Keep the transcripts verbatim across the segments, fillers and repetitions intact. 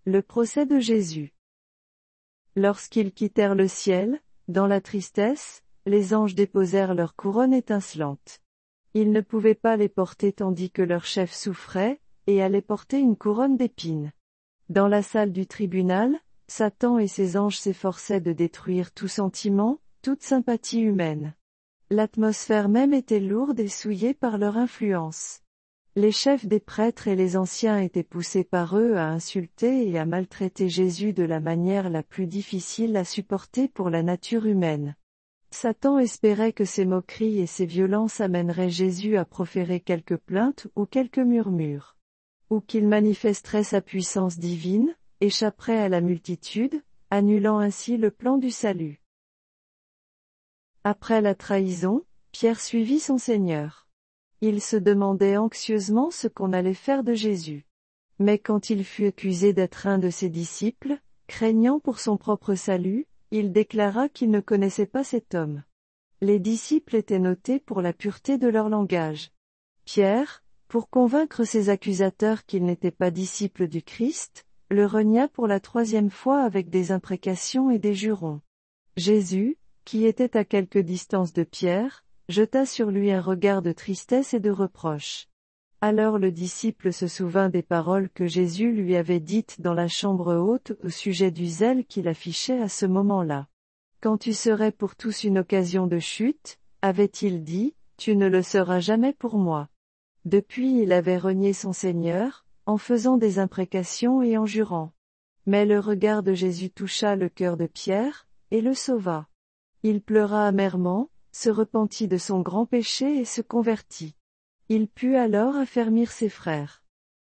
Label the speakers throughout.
Speaker 1: Le procès de Jésus. Lorsqu'ils quittèrent le ciel, dans la tristesse, les anges déposèrent leurs couronnes étincelantes. Ils ne pouvaient pas les porter tandis que leur chef souffrait, et allait porter une couronne d'épines. Dans la salle du tribunal, Satan et ses anges s'efforçaient de détruire tout sentiment, toute sympathie humaine. L'atmosphère même était lourde et souillée par leur influence. Les chefs des prêtres et les anciens étaient poussés par eux à insulter et à maltraiter Jésus de la manière la plus difficile à supporter pour la nature humaine. Satan espérait que ces moqueries et ces violences amèneraient Jésus à proférer quelques plaintes ou quelques murmures. Ou qu'il manifesterait sa puissance divine, échapperait à la multitude, annulant ainsi le plan du salut. Après la trahison, Pierre suivit son Seigneur. Il se demandait anxieusement ce qu'on allait faire de Jésus. Mais quand il fut accusé d'être un de ses disciples, craignant pour son propre salut, il déclara qu'il ne connaissait pas cet homme. Les disciples étaient notés pour la pureté de leur langage. Pierre, pour convaincre ses accusateurs qu'il n'était pas disciple du Christ, le renia pour la troisième fois avec des imprécations et des jurons. Jésus, qui était à quelque distance de Pierre, jeta sur lui un regard de tristesse et de reproche. Alors le disciple se souvint des paroles que Jésus lui avait dites dans la chambre haute au sujet du zèle qu'il affichait à ce moment-là. « Quand tu serais pour tous une occasion de chute, avait-il dit, tu ne le seras jamais pour moi. » Depuis il avait renié son Seigneur, en faisant des imprécations et en jurant. Mais le regard de Jésus toucha le cœur de Pierre, et le sauva. Il pleura amèrement, se repentit de son grand péché et se convertit. Il put alors affermir ses frères.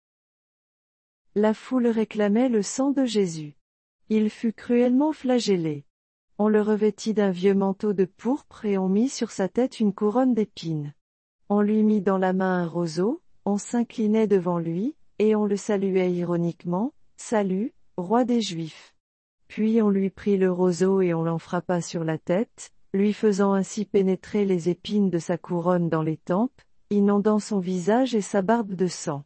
Speaker 1: La foule réclamait le sang de Jésus. Il fut cruellement flagellé. On le revêtit d'un vieux manteau de pourpre et on mit sur sa tête une couronne d'épines. On lui mit dans la main un roseau, on s'inclinait devant lui, et on le saluait ironiquement, « Salut, roi des Juifs !» Puis on lui prit le roseau et on l'en frappa sur la tête, lui faisant ainsi pénétrer les épines de sa couronne dans les tempes, inondant son visage et sa barbe de sang.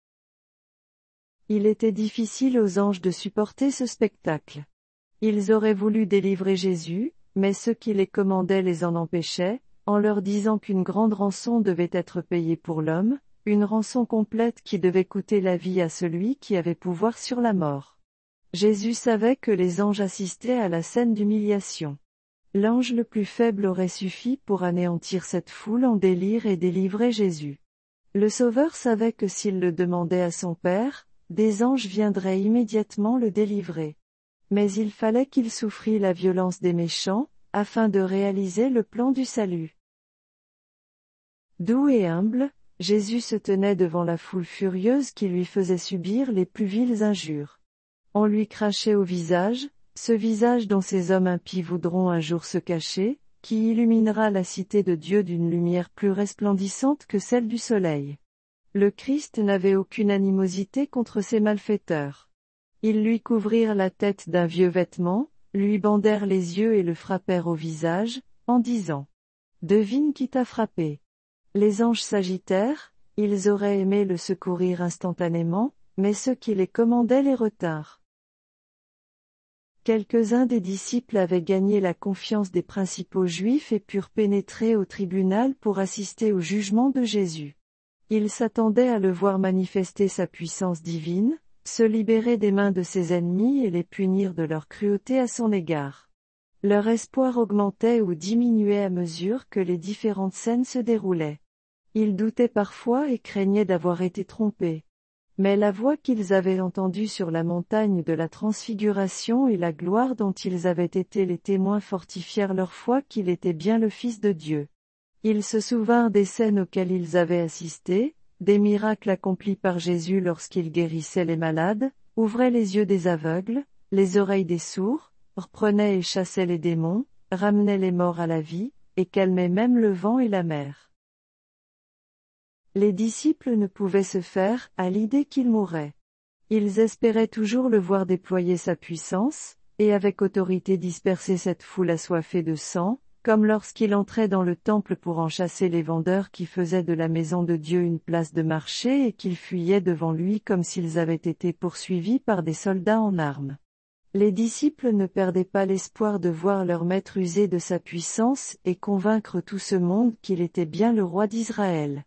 Speaker 1: Il était difficile aux anges de supporter ce spectacle. Ils auraient voulu délivrer Jésus, mais ceux qui les commandaient les en empêchaient, en leur disant qu'une grande rançon devait être payée pour l'homme, une rançon complète qui devait coûter la vie à celui qui avait pouvoir sur la mort. Jésus savait que les anges assistaient à la scène d'humiliation. L'ange le plus faible aurait suffi pour anéantir cette foule en délire et délivrer Jésus. Le Sauveur savait que s'il le demandait à son Père, des anges viendraient immédiatement le délivrer. Mais il fallait qu'il souffrît la violence des méchants, afin de réaliser le plan du salut. Doux et humble, Jésus se tenait devant la foule furieuse qui lui faisait subir les plus viles injures. On lui crachait au visage, ce visage dont ces hommes impies voudront un jour se cacher, qui illuminera la cité de Dieu d'une lumière plus resplendissante que celle du soleil. Le Christ n'avait aucune animosité contre ces malfaiteurs. Ils lui couvrirent la tête d'un vieux vêtement, lui bandèrent les yeux et le frappèrent au visage, en disant « Devine qui t'a frappé ». Les anges s'agitèrent, ils auraient aimé le secourir instantanément, mais ceux qui les commandaient les retinrent. Quelques-uns des disciples avaient gagné la confiance des principaux juifs et purent pénétrer au tribunal pour assister au jugement de Jésus. Ils s'attendaient à le voir manifester sa puissance divine, se libérer des mains de ses ennemis et les punir de leur cruauté à son égard. Leur espoir augmentait ou diminuait à mesure que les différentes scènes se déroulaient. Ils doutaient parfois et craignaient d'avoir été trompés. Mais la voix qu'ils avaient entendue sur la montagne de la Transfiguration et la gloire dont ils avaient été les témoins fortifièrent leur foi qu'il était bien le Fils de Dieu. Ils se souvinrent des scènes auxquelles ils avaient assisté, des miracles accomplis par Jésus lorsqu'il guérissait les malades, ouvrait les yeux des aveugles, les oreilles des sourds, reprenait et chassait les démons, ramenait les morts à la vie, et calmait même le vent et la mer. Les disciples ne pouvaient se faire à l'idée qu'il mourrait. Ils espéraient toujours le voir déployer sa puissance, et avec autorité disperser cette foule assoiffée de sang, comme lorsqu'il entrait dans le temple pour en chasser les vendeurs qui faisaient de la maison de Dieu une place de marché et qu'ils fuyaient devant lui comme s'ils avaient été poursuivis par des soldats en armes. Les disciples ne perdaient pas l'espoir de voir leur maître user de sa puissance et convaincre tout ce monde qu'il était bien le roi d'Israël.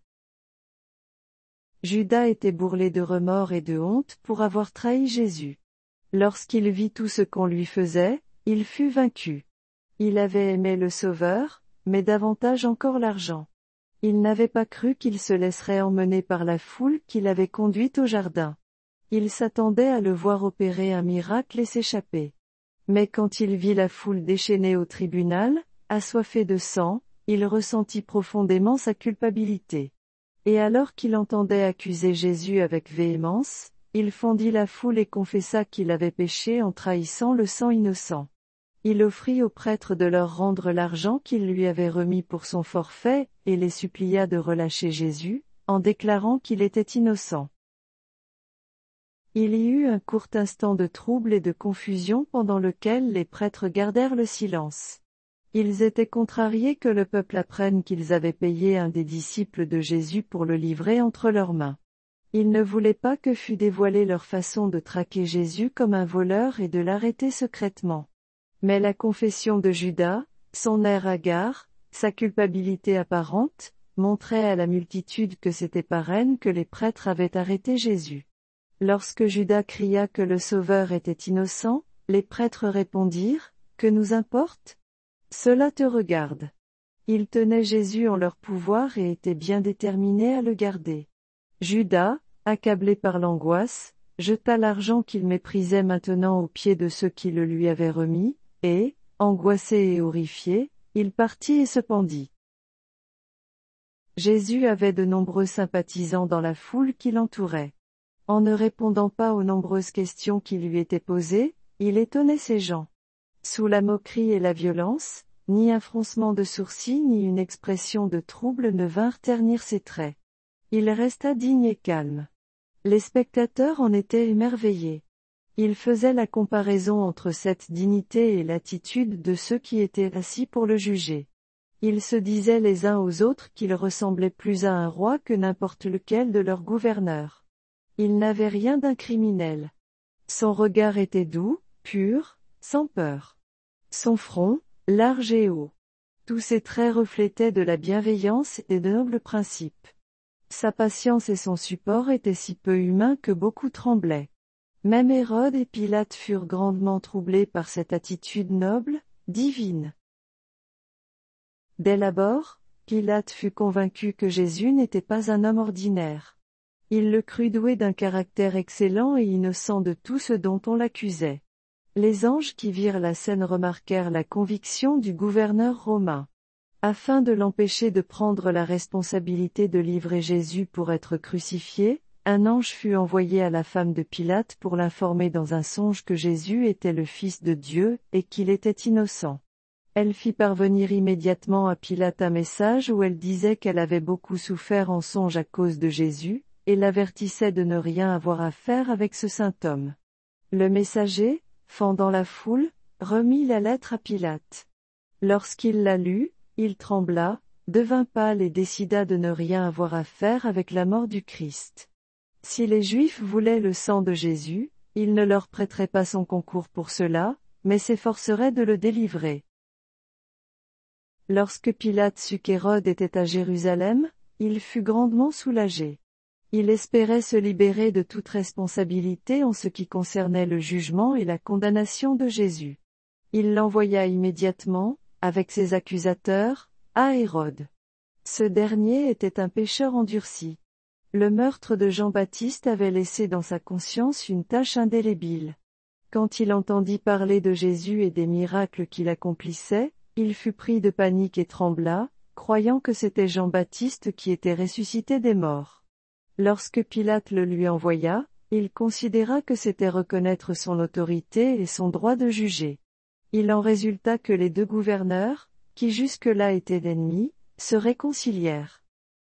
Speaker 1: Judas était bourrelé de remords et de honte pour avoir trahi Jésus. Lorsqu'il vit tout ce qu'on lui faisait, il fut vaincu. Il avait aimé le Sauveur, mais davantage encore l'argent. Il n'avait pas cru qu'il se laisserait emmener par la foule qui l'avait conduit au jardin. Il s'attendait à le voir opérer un miracle et s'échapper. Mais quand il vit la foule déchaînée au tribunal, assoiffée de sang, il ressentit profondément sa culpabilité. Et alors qu'il entendait accuser Jésus avec véhémence, il fendit la foule et confessa qu'il avait péché en trahissant le sang innocent. Il offrit aux prêtres de leur rendre l'argent qu'ils lui avaient remis pour son forfait, et les supplia de relâcher Jésus, en déclarant qu'il était innocent. Il y eut un court instant de trouble et de confusion pendant lequel les prêtres gardèrent le silence. Ils étaient contrariés que le peuple apprenne qu'ils avaient payé un des disciples de Jésus pour le livrer entre leurs mains. Ils ne voulaient pas que fût dévoilée leur façon de traquer Jésus comme un voleur et de l'arrêter secrètement. Mais la confession de Judas, son air hagard, sa culpabilité apparente, montraient à la multitude que c'était par haine que les prêtres avaient arrêté Jésus. Lorsque Judas cria que le Sauveur était innocent, les prêtres répondirent, « Que nous importe ? Cela te regarde. » Ils tenaient Jésus en leur pouvoir et étaient bien déterminés à le garder. Judas, accablé par l'angoisse, jeta l'argent qu'il méprisait maintenant aux pieds de ceux qui le lui avaient remis, et, angoissé et horrifié, il partit et se pendit. Jésus avait de nombreux sympathisants dans la foule qui l'entourait. En ne répondant pas aux nombreuses questions qui lui étaient posées, il étonnait ces gens. Sous la moquerie et la violence, ni un froncement de sourcils ni une expression de trouble ne vinrent ternir ses traits. Il resta digne et calme. Les spectateurs en étaient émerveillés. Il faisait la comparaison entre cette dignité et l'attitude de ceux qui étaient assis pour le juger. Ils se disaient les uns aux autres qu'il ressemblait plus à un roi que n'importe lequel de leurs gouverneurs. Il n'avait rien d'un criminel. Son regard était doux, pur, sans peur. Son front, large et haut. Tous ses traits reflétaient de la bienveillance et de nobles principes. Sa patience et son support étaient si peu humains que beaucoup tremblaient. Même Hérode et Pilate furent grandement troublés par cette attitude noble, divine. Dès l'abord, Pilate fut convaincu que Jésus n'était pas un homme ordinaire. Il le crut doué d'un caractère excellent et innocent de tout ce dont on l'accusait. Les anges qui virent la scène remarquèrent la conviction du gouverneur romain. Afin de l'empêcher de prendre la responsabilité de livrer Jésus pour être crucifié, un ange fut envoyé à la femme de Pilate pour l'informer dans un songe que Jésus était le Fils de Dieu et qu'il était innocent. Elle fit parvenir immédiatement à Pilate un message où elle disait qu'elle avait beaucoup souffert en songe à cause de Jésus, et l'avertissait de ne rien avoir à faire avec ce saint homme. Le messager, fendant la foule, remit la lettre à Pilate. Lorsqu'il la lut, il trembla, devint pâle et décida de ne rien avoir à faire avec la mort du Christ. Si les Juifs voulaient le sang de Jésus, il ne leur prêterait pas son concours pour cela, mais s'efforcerait de le délivrer. Lorsque Pilate sut qu'Hérode était à Jérusalem, il fut grandement soulagé. Il espérait se libérer de toute responsabilité en ce qui concernait le jugement et la condamnation de Jésus. Il l'envoya immédiatement, avec ses accusateurs, à Hérode. Ce dernier était un pécheur endurci. Le meurtre de Jean-Baptiste avait laissé dans sa conscience une tache indélébile. Quand il entendit parler de Jésus et des miracles qu'il accomplissait, il fut pris de panique et trembla, croyant que c'était Jean-Baptiste qui était ressuscité des morts. Lorsque Pilate le lui envoya, il considéra que c'était reconnaître son autorité et son droit de juger. Il en résulta que les deux gouverneurs, qui jusque-là étaient ennemis, se réconcilièrent.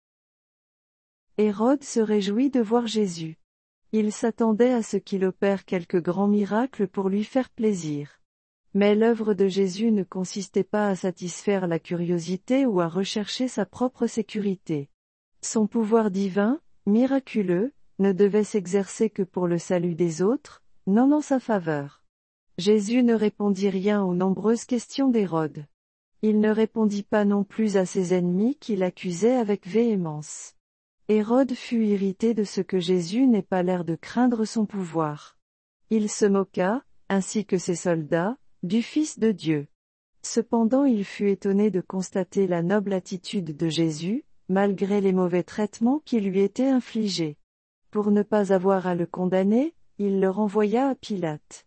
Speaker 1: Hérode se réjouit de voir Jésus. Il s'attendait à ce qu'il opère quelques grands miracles pour lui faire plaisir. Mais l'œuvre de Jésus ne consistait pas à satisfaire la curiosité ou à rechercher sa propre sécurité. Son pouvoir divin, miraculeux, ne devait s'exercer que pour le salut des autres, non en sa faveur. Jésus ne répondit rien aux nombreuses questions d'Hérode. Il ne répondit pas non plus à ses ennemis qui l'accusaient avec véhémence. Hérode fut irrité de ce que Jésus n'ait pas l'air de craindre son pouvoir. Il se moqua, ainsi que ses soldats, du Fils de Dieu. Cependant il fut étonné de constater la noble attitude de Jésus, malgré les mauvais traitements qui lui étaient infligés. Pour ne pas avoir à le condamner, il le renvoya à Pilate.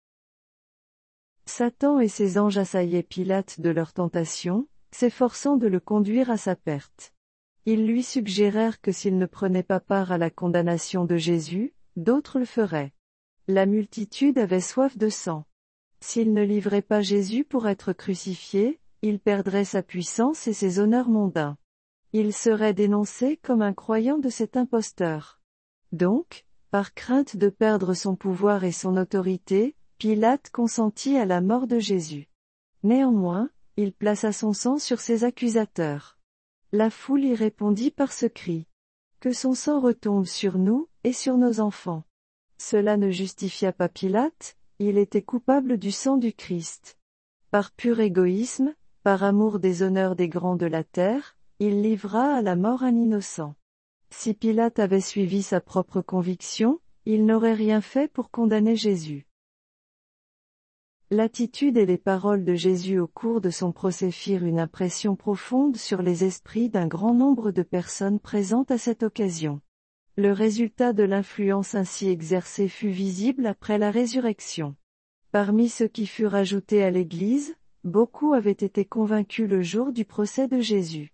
Speaker 1: Satan et ses anges assaillaient Pilate de leur tentation, s'efforçant de le conduire à sa perte. Ils lui suggérèrent que s'il ne prenait pas part à la condamnation de Jésus, d'autres le feraient. La multitude avait soif de sang. S'il ne livrait pas Jésus pour être crucifié, il perdrait sa puissance et ses honneurs mondains. Il serait dénoncé comme un croyant de cet imposteur. Donc, par crainte de perdre son pouvoir et son autorité, Pilate consentit à la mort de Jésus. Néanmoins, il plaça son sang sur ses accusateurs. La foule y répondit par ce cri. Que son sang retombe sur nous, et sur nos enfants. Cela ne justifia pas Pilate, il était coupable du sang du Christ. Par pur égoïsme, par amour des honneurs des grands de la terre, il livra à la mort un innocent. Si Pilate avait suivi sa propre conviction, il n'aurait rien fait pour condamner Jésus. L'attitude et les paroles de Jésus au cours de son procès firent une impression profonde sur les esprits d'un grand nombre de personnes présentes à cette occasion. Le résultat de l'influence ainsi exercée fut visible après la résurrection. Parmi ceux qui furent ajoutés à l'Église, beaucoup avaient été convaincus le jour du procès de Jésus.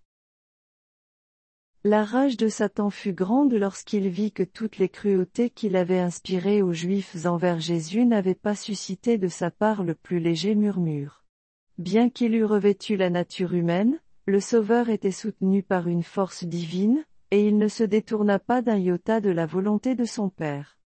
Speaker 1: La rage de Satan fut grande lorsqu'il vit que toutes les cruautés qu'il avait inspirées aux Juifs envers Jésus n'avaient pas suscité de sa part le plus léger murmure. Bien qu'il eût revêtu la nature humaine, le Sauveur était soutenu par une force divine, et il ne se détourna pas d'un iota de la volonté de son Père.